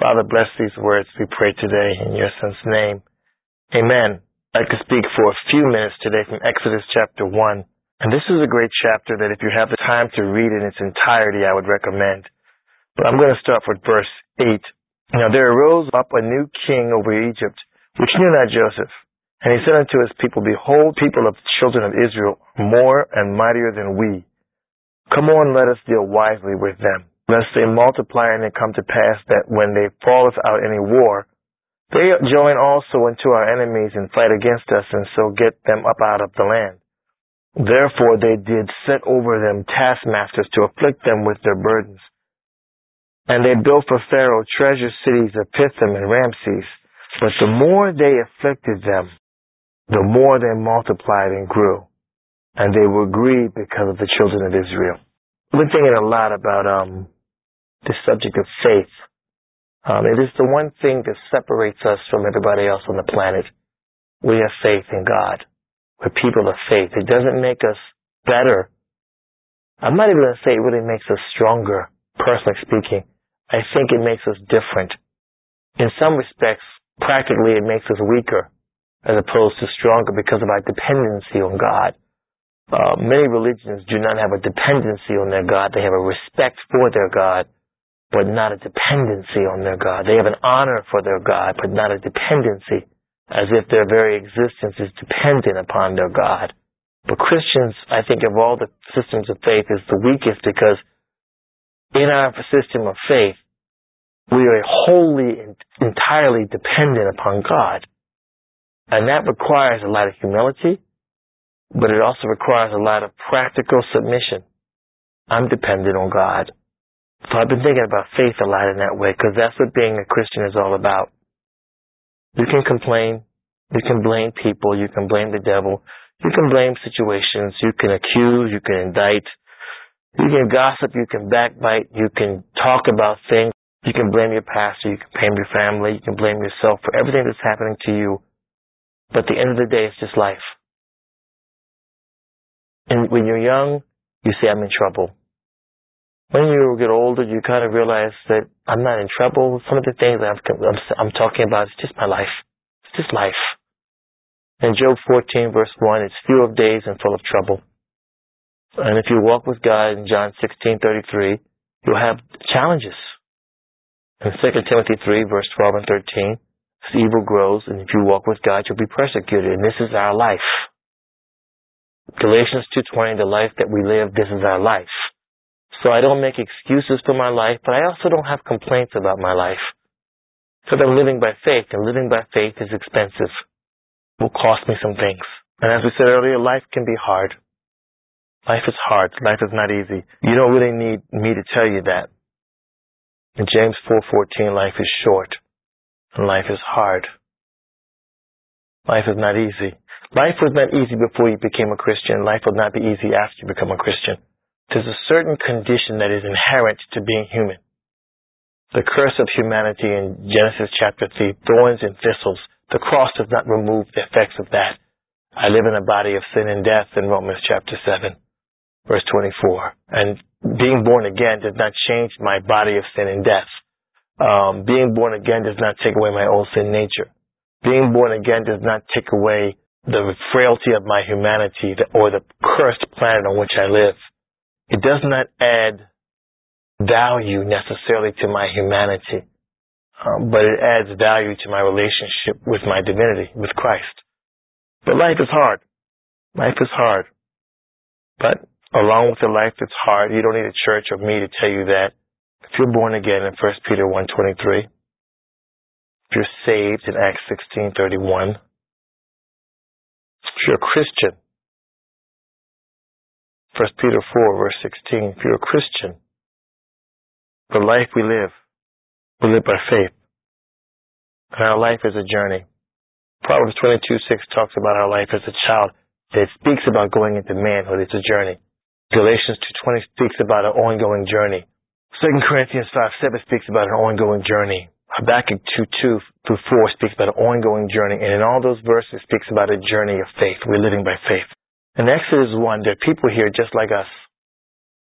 Father, bless these words we pray today in your Son's name. Amen. I'd like to speak for a few minutes today from Exodus chapter 1. And this is a great chapter that if you have the time to read in its entirety, I would recommend. But I'm going to start with verse 8. Now there arose up a new king over Egypt, which knew not Joseph. And he said unto his people, Behold, people of the children of Israel, more and mightier than we. Come on, let us deal wisely with them, lest they multiply and it come to pass that when they falleth out any war, they join also unto our enemies and fight against us, and so get them up out of the land. Therefore they did set over them taskmasters to afflict them with their burdens. And they built for Pharaoh treasure cities of Pithom and Ramses. But the more they afflicted them, the more they multiplied and grew. And they were grieved because of the children of Israel. I've been thinking a lot about the subject of faith. It is the one thing that separates us from everybody else on the planet. We have faith in God. We're people of faith. It doesn't make us better. I'm not even going to say it really makes us stronger, personally speaking. I think it makes us different. In some respects, practically it makes us weaker as opposed to stronger because of our dependency on God. Many religions do not have a dependency on their God. They have a respect for their God, but not a dependency on their God. They have an honor for their God, but not a dependency, as if their very existence is dependent upon their God. But Christians, I think of all the systems of faith, is the weakest because in our system of faith, we are wholly and entirely dependent upon God. And that requires a lot of humility, but it also requires a lot of practical submission. I'm dependent on God. So I've been thinking about faith a lot in that way because that's what being a Christian is all about. You can complain. You can blame people. You can blame the devil. You can blame situations. You can accuse. You can indict. You can gossip. You can backbite. You can talk about things. You can blame your pastor. You can blame your family. You can blame yourself for everything that's happening to you. But at the end of the day, it's just life. And when you're young, you say, I'm in trouble. When you get older, you kind of realize that I'm not in trouble. Some of the things I'm talking about is just my life. It's just life. In Job 14, verse 1, it's few of days and full of trouble. And if you walk with God in John 16:33, you'll have challenges. In 2 Timothy 3, verse 12 and 13, as evil grows, and if you walk with God, you'll be persecuted. And this is our life. Galatians 2:20, the life that we live, this is our life. So I don't make excuses for my life, but I also don't have complaints about my life. Because I'm living by faith, and living by faith is expensive. It will cost me some things. And as we said earlier, life can be hard. Life is hard. Life is not easy. You don't really need me to tell you that. In James 4:14, life is short, and life is hard. Life is not easy. Life was not easy before you became a Christian. Life will not be easy after you become a Christian. There's a certain condition that is inherent to being human. The curse of humanity in Genesis chapter 3, thorns and thistles. The cross does not remove the effects of that. I live in a body of sin and death in Romans chapter 7, verse 24. And being born again does not change my body of sin and death. Being born again does not take away my old sin nature. Being born again does not take away the frailty of my humanity or the cursed planet on which I live. It does not add value necessarily to my humanity, but it adds value to my relationship with my divinity, with Christ. But life is hard. Life is hard. But along with the life that's hard, you don't need a church or me to tell you that. If you're born again in 1 Peter 1:23, if you're saved in Acts 16:31, if you're a Christian, 1 Peter 4, verse 16, if you're a Christian, the life we live by faith. And our life is a journey. Proverbs 22:6 talks about our life as a child. It speaks about going into manhood. It's a journey. Galatians 2:20 speaks about an ongoing journey. 2 Corinthians 5:7 speaks about an ongoing journey. Habakkuk 2:2-4 speaks about an ongoing journey. And in all those verses, it speaks about a journey of faith. We're living by faith. In Exodus 1, there are people here just like us.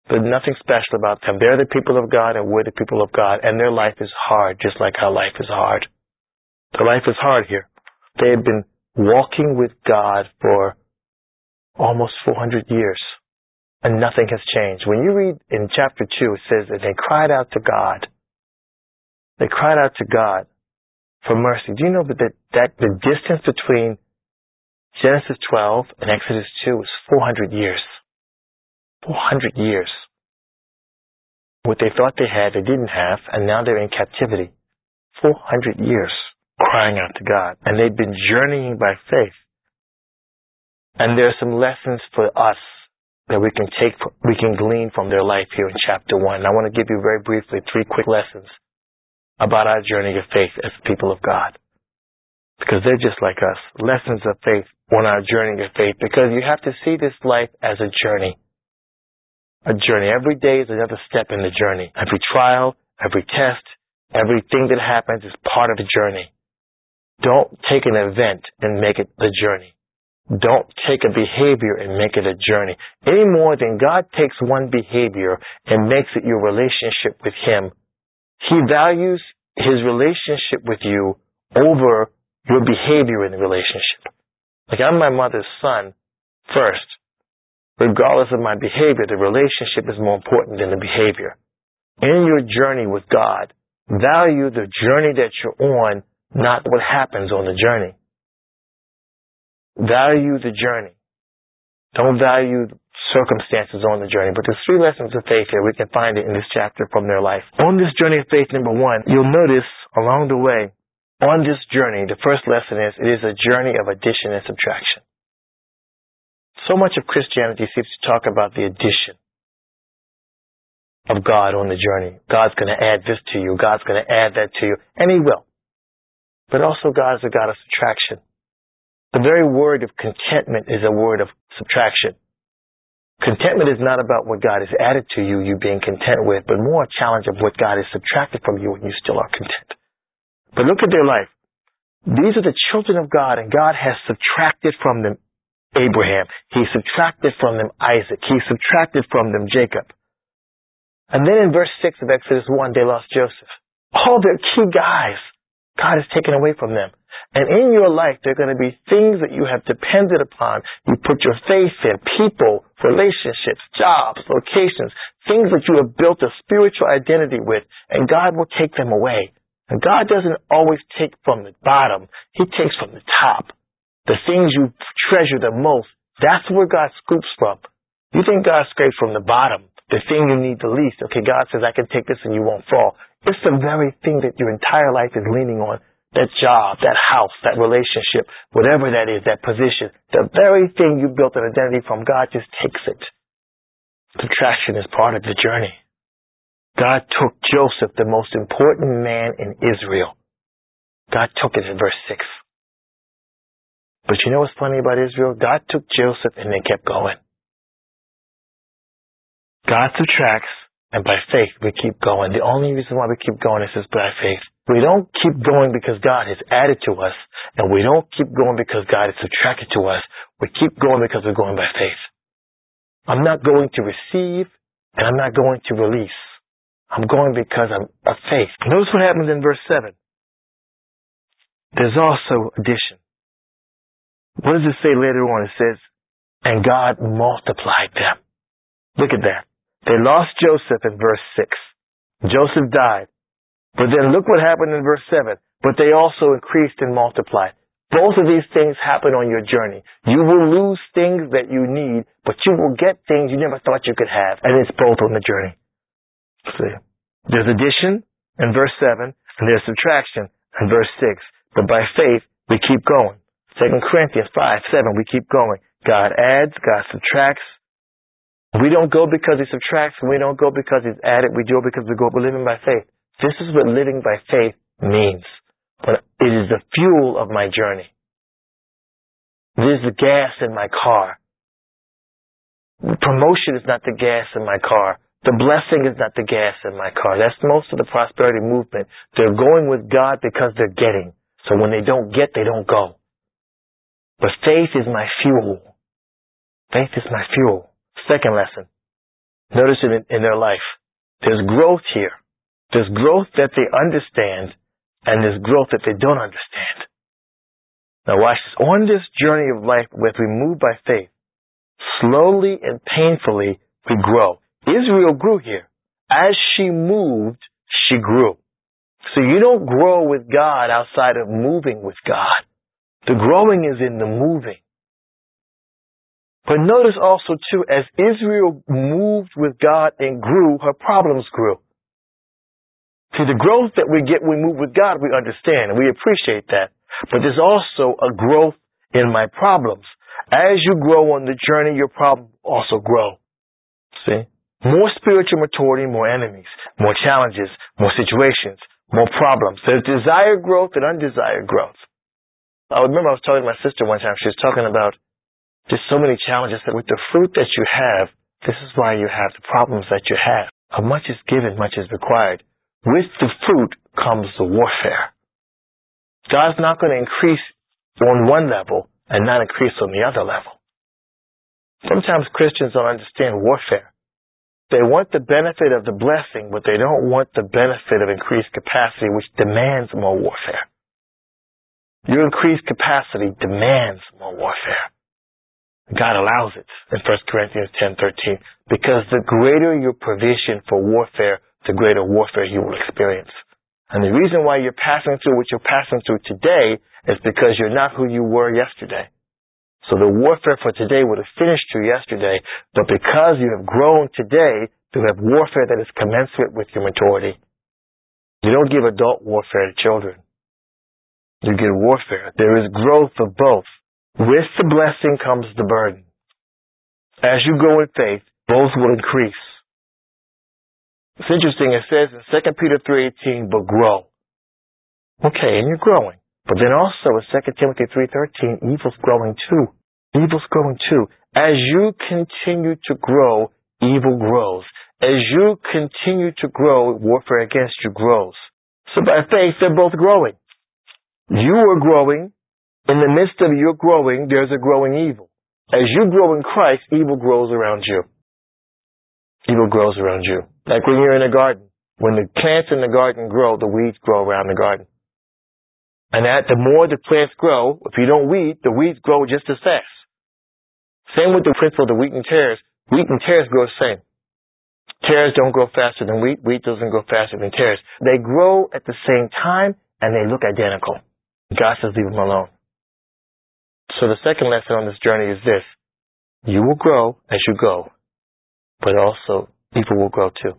There's nothing special about them. They're the people of God and we're the people of God. And their life is hard, just like our life is hard. Their life is hard here. They have been walking with God for almost 400 years. And nothing has changed. When you read in chapter 2, it says that they cried out to God. They cried out to God for mercy. Do you know that the distance between Genesis 12 and Exodus 2 is 400 years? 400 years. What they thought they had, they didn't have, and now they're in captivity. 400 years crying out to God. And they've been journeying by faith. And there are some lessons for us that we can glean from their life here in chapter 1. And I want to give you very briefly 3 quick lessons about our journey of faith as people of God. Because they're just like us. Lessons of faith on our journey of faith. Because you have to see this life as a journey. A journey. Every day is another step in the journey. Every trial, every test, everything that happens is part of the journey. Don't take an event and make it the journey. Don't take a behavior and make it a journey. Any more than God takes one behavior and makes it your relationship with Him. He values His relationship with you over your behavior in the relationship. Like, I'm my mother's son first. Regardless of my behavior, the relationship is more important than the behavior. In your journey with God, value the journey that you're on, not what happens on the journey. Value the journey. Don't value circumstances on the journey. But there's 3 lessons of faith here. We can find it in this chapter from their life. On this journey of faith, number 1, you'll notice along the way, on this journey, the first lesson is it is a journey of addition and subtraction. So much of Christianity seems to talk about the addition of God on the journey. God's going to add this to you. God's going to add that to you. And He will. But also God is a God of subtraction. The very word of contentment is a word of subtraction. Contentment is not about what God has added to you, you being content with, but more a challenge of what God has subtracted from you and you still are content. But look at their life. These are the children of God, and God has subtracted from them Abraham. He subtracted from them Isaac. He subtracted from them Jacob. And then in verse 6 of Exodus 1, they lost Joseph. All their key guys, God has taken away from them. And in your life, there are going to be things that you have depended upon. You put your faith in people, relationships, jobs, locations, things that you have built a spiritual identity with, and God will take them away. And God doesn't always take from the bottom. He takes from the top. The things you treasure the most, that's where God scoops from. You think God scrapes from the bottom, the thing you need the least. Okay, God says, I can take this and you won't fall. It's the very thing that your entire life is leaning on. That job, that house, that relationship, whatever that is, that position, the very thing you built an identity from, God just takes it. Subtraction is part of the journey. God took Joseph, the most important man in Israel. God took it in verse 6. But you know what's funny about Israel? God took Joseph and they kept going. God subtracts, and by faith we keep going. The only reason why we keep going is by faith. We don't keep going because God has added to us, and we don't keep going because God has subtracted to us. We keep going because we're going by faith. I'm not going to receive, and I'm not going to release. I'm going because I'm of faith. Notice what happens in verse 7. There's also addition. What does it say later on? It says, and God multiplied them. Look at that. They lost Joseph in verse 6. Joseph died. But then look what happened in verse 7. But they also increased and multiplied. Both of these things happen on your journey. You will lose things that you need, but you will get things you never thought you could have. And it's both on the journey. See? There's addition in verse 7, and there's subtraction in verse 6. But by faith, we keep going. 2 Corinthians 5:7, we keep going. God adds, God subtracts. We don't go because He subtracts, and we don't go because He's added. We go because we're living by faith. This is what living by faith means. But it is the fuel of my journey. It is the gas in my car. Promotion is not the gas in my car. The blessing is not the gas in my car. That's most of the prosperity movement. They're going with God because they're getting. So when they don't get, they don't go. But faith is my fuel. Faith is my fuel. Second lesson. Notice it in their life. There's growth here. There's growth that they understand, and there's growth that they don't understand. Now watch this. On this journey of life, as we move by faith, slowly and painfully, we grow. Israel grew here. As she moved, she grew. So you don't grow with God outside of moving with God. The growing is in the moving. But notice also, too, as Israel moved with God and grew, her problems grew. See, the growth that we get when we move with God, we understand, and we appreciate that. But there's also a growth in my problems. As you grow on the journey, your problems also grow. See? More spiritual maturity, more enemies, more challenges, more situations, more problems. There's desired growth and undesired growth. I remember I was talking to my sister one time. She was talking about just so many challenges that with the fruit that you have, this is why you have the problems that you have. Much is given, much is required. With the fruit comes the warfare. God's not going to increase on one level and not increase on the other level. Sometimes Christians don't understand warfare. They want the benefit of the blessing, but they don't want the benefit of increased capacity, which demands more warfare. Your increased capacity demands more warfare. God allows it in 1 Corinthians 10:13, because the greater your provision for warfare, the greater warfare you will experience. And the reason why you're passing through what you're passing through today is because you're not who you were yesterday. So the warfare for today would have finished you yesterday, but because you have grown today, you have warfare that is commensurate with your maturity. You don't give adult warfare to children. You give warfare. There is growth of both. With the blessing comes the burden. As you grow in faith, both will increase. It's interesting, it says in 2 Peter 3:18, but grow. Okay, and you're growing. But then also in 2 Timothy 3:13, evil's growing too. Evil's growing too. As you continue to grow, evil grows. As you continue to grow, warfare against you grows. So by faith, they're both growing. You are growing. In the midst of your growing, there's a growing evil. As you grow in Christ, evil grows around you. Evil grows around you. Like when you're in a garden. When the plants in the garden grow, the weeds grow around the garden. And the more the plants grow, if you don't weed, the weeds grow just as fast. Same with the principle of the wheat and tares. Wheat and tares grow the same. Tares don't grow faster than wheat. Wheat doesn't grow faster than tares. They grow at the same time, and they look identical. God says leave them alone. So the second lesson on this journey is this. You will grow as you go, but also evil will grow too.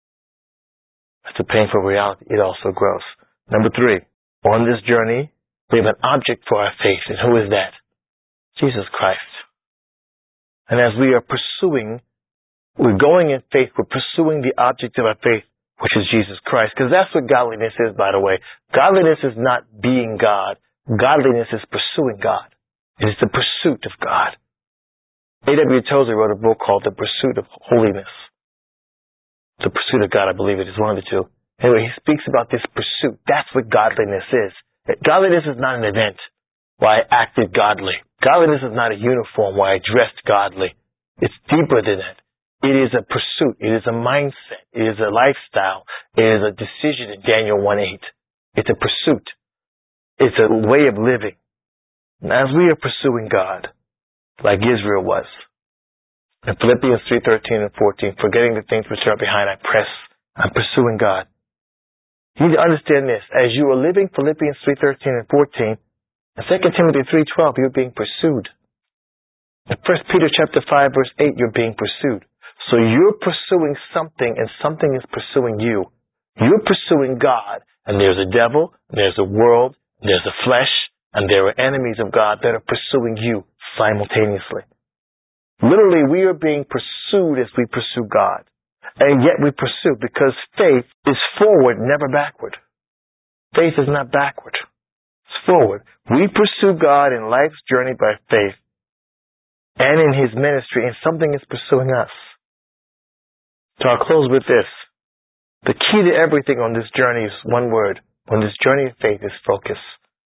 That's a painful reality. It also grows. Number 3, on this journey, we have an object for our faith. And who is that? Jesus Christ. And as we are pursuing, we're going in faith, we're pursuing the object of our faith, which is Jesus Christ. Because that's what godliness is, by the way. Godliness is not being God. Godliness is pursuing God. It is the pursuit of God. A.W. Tozer wrote a book called The Pursuit of Holiness. The Pursuit of God, I believe it is one of the two. Anyway, he speaks about this pursuit. That's what godliness is. Godliness is not an event where I acted godly. Godliness is not a uniform where I dressed godly. It's deeper than that. It is a pursuit. It is a mindset. It is a lifestyle. It is a decision in Daniel 1:8. It's a pursuit. It's a way of living. And as we are pursuing God, like Israel was, in Philippians 3:13 and 14, forgetting the things which are behind, I'm pursuing God. You need to understand this. As you are living Philippians 3:13 and 14, in 2 Timothy 3:12, you're being pursued. In 1 Peter chapter 5, verse 8, you're being pursued. So you're pursuing something, and something is pursuing you. You're pursuing God, and there's a devil, and there's a world, and there's a flesh, and there are enemies of God that are pursuing you simultaneously. Literally, we are being pursued as we pursue God. And yet we pursue, because faith is forward, never backward. Faith is not backward. It's forward. We pursue God in life's journey by faith and in His ministry, and something is pursuing us. So I'll close with this. The key to everything on this journey is one word. On this journey of faith is focus.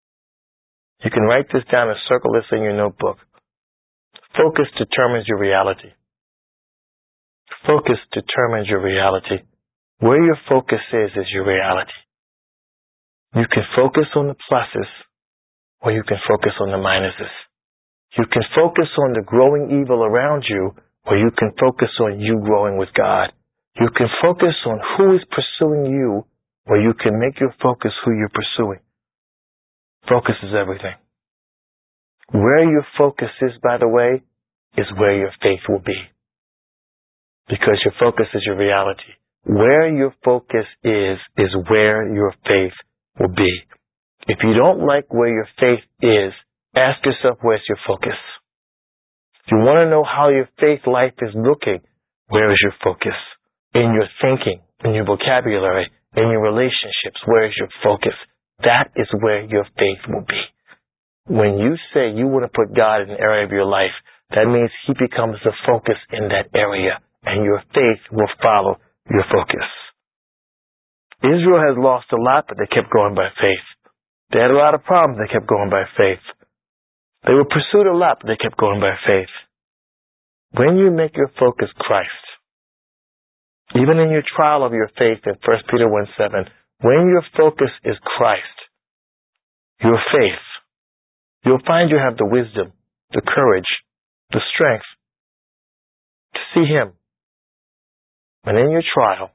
You can write this down and circle this in your notebook. Focus determines your reality. Focus determines your reality. Where your focus is your reality. You can focus on the pluses, or you can focus on the minuses. You can focus on the growing evil around you, or you can focus on you growing with God. You can focus on who is pursuing you, or you can make your focus who you're pursuing. Focus is everything. Where your focus is, by the way, is where your faith will be. Because your focus is your reality. Where your focus is where your faith will be. If you don't like where your faith is, ask yourself, where's your focus? If you want to know how your faith life is looking, where is your focus? In your thinking, in your vocabulary, in your relationships, where is your focus? That is where your faith will be. When you say you want to put God in an area of your life, that means He becomes the focus in that area, and your faith will follow your focus. Israel has lost a lot, but they kept going by faith. They had a lot of problems, they kept going by faith. They were pursued a lot, but they kept going by faith. When you make your focus Christ, even in your trial of your faith in 1 Peter 1:7, when your focus is Christ, your faith, you'll find you have the wisdom, the courage, the strength to see Him. And in your trial,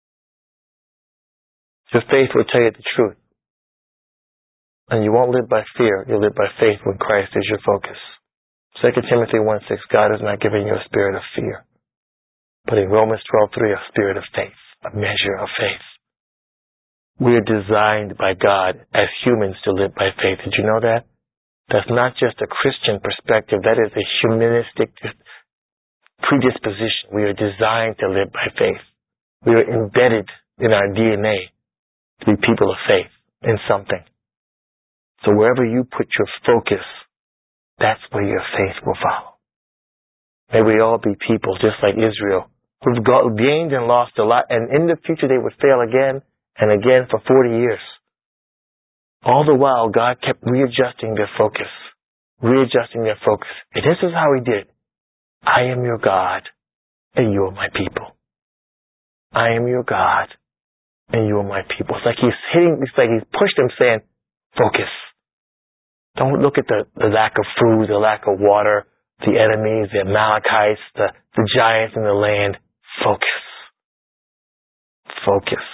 your faith will tell you the truth. And you won't live by fear, you'll live by faith when Christ is your focus. 2 Timothy 1:6, God has not given you a spirit of fear, but in Romans 12:3, a spirit of faith, a measure of faith. We are designed by God as humans to live by faith. Did you know that? That's not just a Christian perspective. That is a humanistic predisposition. We are designed to live by faith. We are embedded in our DNA to be people of faith in something. So wherever you put your focus, that's where your faith will follow. May we all be people just like Israel, who've gained and lost a lot, and in the future they would fail again and again for 40 years. All the while, God kept readjusting their focus. And this is how He did. I am your God, and you are my people. I am your God, and you are my people. It's like He's pushed them saying, focus. Don't look at the lack of food, the lack of water, the enemies, the Amalekites, the giants in the land. Focus. Focus.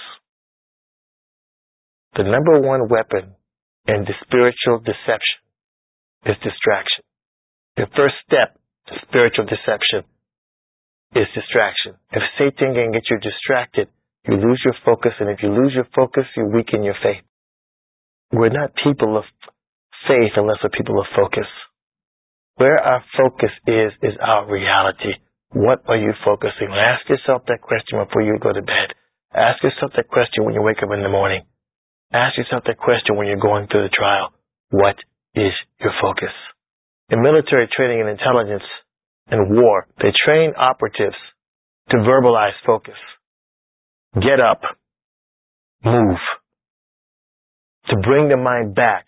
The number one weapon in the spiritual deception is distraction. The first step to spiritual deception is distraction. If Satan can get you distracted, you lose your focus, and if you lose your focus, you weaken your faith. We're not people of faith unless we're people of focus. Where our focus is our reality. What are you focusing on? Ask yourself that question before you go to bed. Ask yourself that question when you wake up in the morning. Ask yourself that question when you're going through the trial. What is your focus? In military training and intelligence and war, they train operatives to verbalize focus. Get up. Move. To bring the mind back.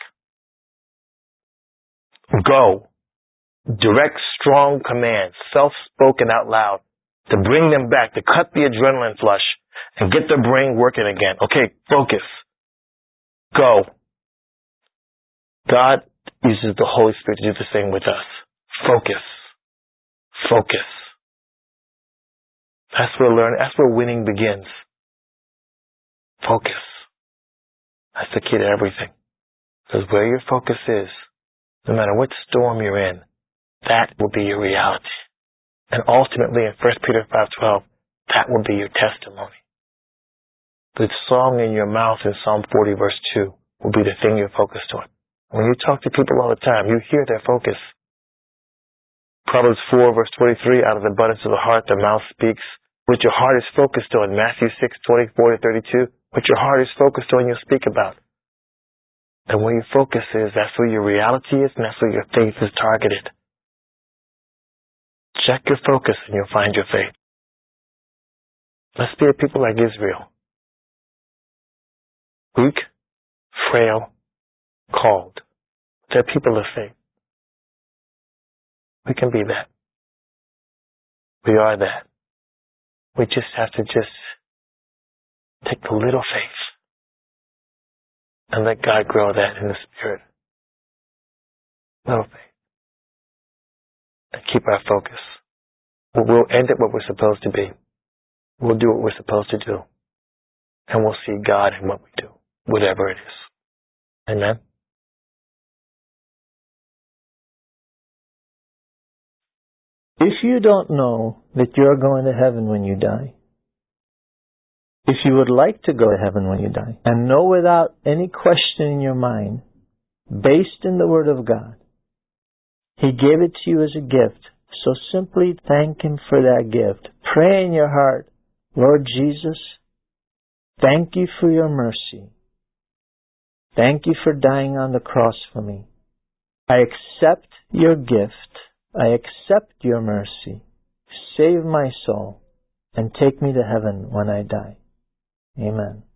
Go. Direct, strong commands, self-spoken out loud, to bring them back, to cut the adrenaline flush and get the brain working again. Okay, focus. Go. God uses the Holy Spirit to do the same with us. Focus. Focus. That's where winning begins. Focus. That's the key to everything. Because where your focus is, no matter what storm you're in, that will be your reality. And ultimately in 1 Peter 5:12, that will be your testimony. The song in your mouth in Psalm 40 verse 2 will be the thing you're focused on. When you talk to people all the time, you hear their focus. Proverbs 4 verse 23, out of the abundance of the heart, the mouth speaks. What your heart is focused on, Matthew 6:24-32, what your heart is focused on, you'll speak about. And where your focus is, that's where your reality is, and that's where your faith is targeted. Check your focus and you'll find your faith. Let's be a people like Israel. Weak, frail, called. They're people of faith. We can be that. We are that. We just have to take the little faith and let God grow that in the Spirit. Little faith. And keep our focus. We'll end at what we're supposed to be. We'll do what we're supposed to do. And we'll see God in what we do, whatever it is. Amen? If you don't know that you're going to heaven when you die, if you would like to go to heaven when you die, and know without any question in your mind, based in the Word of God, He gave it to you as a gift, so simply thank Him for that gift. Pray in your heart, Lord Jesus, thank you for your mercy. Thank you for dying on the cross for me. I accept your gift. I accept your mercy. Save my soul and take me to heaven when I die. Amen.